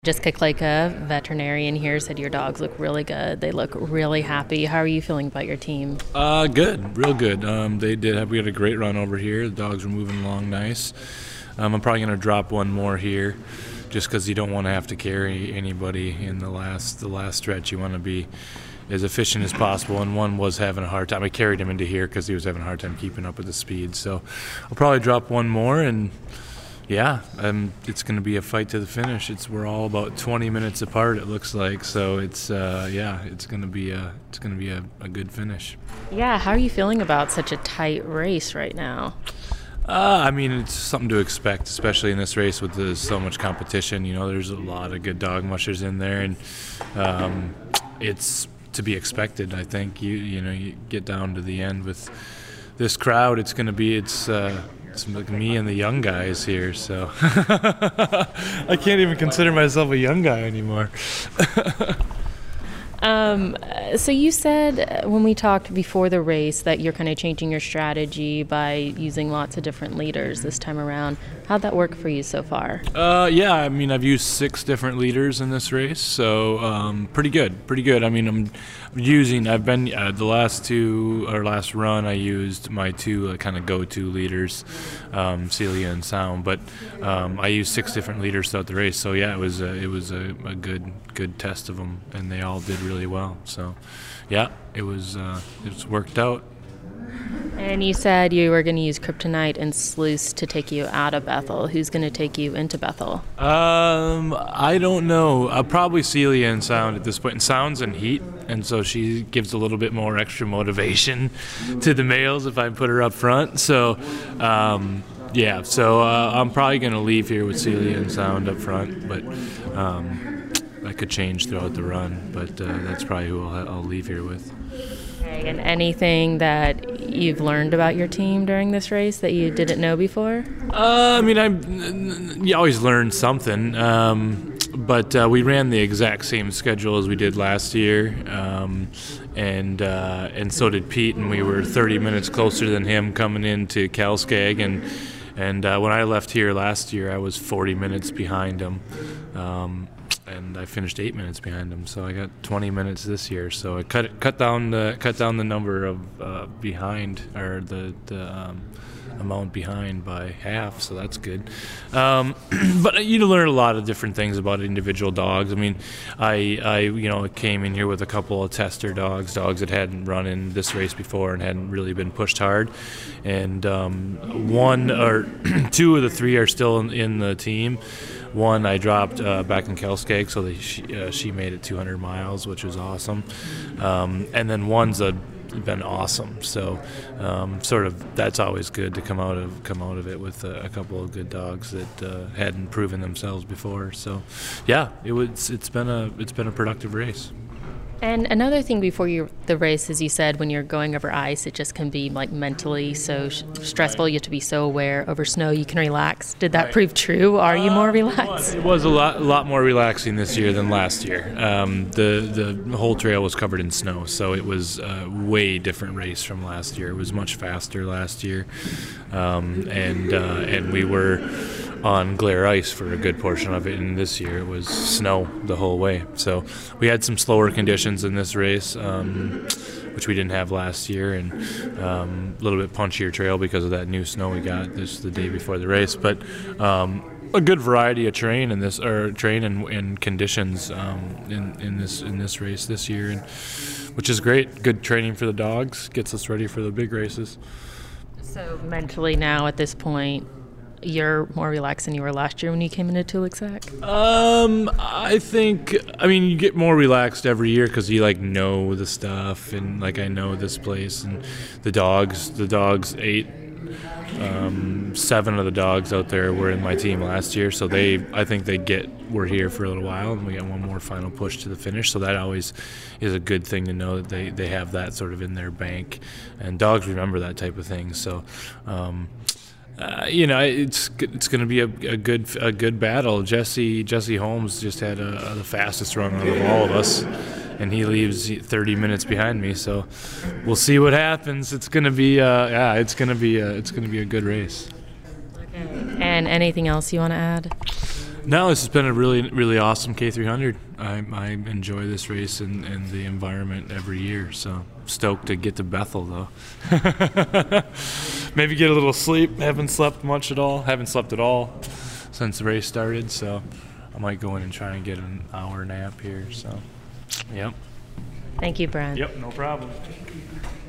Jessica Kleka, veterinarian here, said your dogs look really good. They look really happy. How are you feeling about your team? Good, real good. We had a great run over here. The dogs were moving along nice. I'm probably going to drop one more here just because you don't want to have to carry anybody in the last stretch. You want to be as efficient as possible, and one was having a hard time. I carried him into here because he was having a hard time keeping up with the speed. So I'll probably drop one more, and yeah, it's going to be a fight to the finish. We're all about 20 minutes apart, it looks like. So it's going to be a good finish. Yeah, how are you feeling about such a tight race right now? It's something to expect, especially in this race with so much competition. You know, there's a lot of good dog mushers in there, and it's to be expected. I think you get down to the end with this crowd. It's like me and the young guys here, so I can't even consider myself a young guy anymore. So you said when we talked before the race that you're kind of changing your strategy by using lots of different leaders this time around. How'd that work for you so far? I've used 6 different leaders in this race, so pretty good. The last run I used my 2 kind of go-to leaders, Celia and Sound, but I used 6 different leaders throughout the race, so yeah, it was a good test of them, and they all did really well. So yeah, it's worked out. And you said you were going to use Kryptonite and Sluice to take you out of Bethel. Who's going to take you into Bethel? I don't know. Probably Celia and Sound at this point. And Sound's in heat, and so she gives a little bit more extra motivation to the males if I put her up front. So, I'm probably going to leave here with Celia and Sound up front, but I could change throughout the run, but that's probably who I'll leave here with. Okay, and anything that you've learned about your team during this race that you didn't know before? You always learn something, but we ran the exact same schedule as we did last year, and so did Pete, and we were 30 minutes closer than him coming into Calskag, and when I left here last year, I was 40 minutes behind him. And I finished 8 minutes behind him, so I got 20 minutes this year. So I cut down the number of behind, or the amount behind by half. So that's good. But you learn a lot of different things about individual dogs. I mean, I came in here with a couple of tester dogs that hadn't run in this race before and hadn't really been pushed hard, and 1 or 2 of the 3 are still in the team. One I dropped back in Calskag, so she made it 200 miles, which was awesome. And then one's been awesome. So that's always good to come out of it with a couple of good dogs that hadn't proven themselves before. So yeah, it's been a productive race. And another thing before the race, as you said, when you're going over ice, it just can be like mentally so stressful. You have to be so aware. Over snow, you can relax. Did that prove true? Are you more relaxed? It was a lot more relaxing this year than last year. The whole trail was covered in snow, so it was a way different race from last year. It was much faster last year, and we were on glare ice for a good portion of it, and this year it was snow the whole way. So we had some slower conditions in this race, which we didn't have last year, and a little bit punchier trail because of that new snow we got the day before the race. But a good variety of terrain and conditions in this race this year, and which is great. Good training for the dogs, gets us ready for the big races. So mentally now at this point, you're more relaxed than you were last year when you came into Tuluxac? I think, you get more relaxed every year because you know the stuff, and I know this place and the dogs 8, 7 of the dogs out there were in my team last year, so I think we're here for a little while, and we get one more final push to the finish, so that always is a good thing to know that they have that sort of in their bank, and dogs remember that type of thing. So it's going to be a good battle. Jesse Holmes just had the fastest run out of all of us, and he leaves 30 minutes behind me. So we'll see what happens. It's going to be it's going to be a good race. Okay. And anything else you want to add? No, this has been a really, really awesome K300. I enjoy this race and the environment every year. So stoked to get to Bethel, though. Maybe get a little sleep. Haven't slept much at all. Haven't slept at all since the race started. So I might go in and try and get an hour nap here. So, yep. Thank you, Brent. Yep, no problem.